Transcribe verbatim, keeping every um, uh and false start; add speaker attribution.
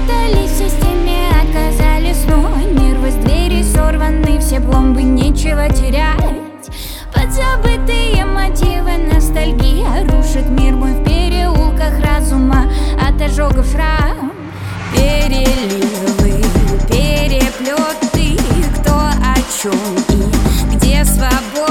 Speaker 1: Запутались в системе, отказались, но нервы с двери сорваны, все пломбы, нечего терять. Подзабытые мотивы, ностальгия рушит мир мой в переулках разума, от ожогов шрам. Переливы, переплеты, кто о чем и где свобода.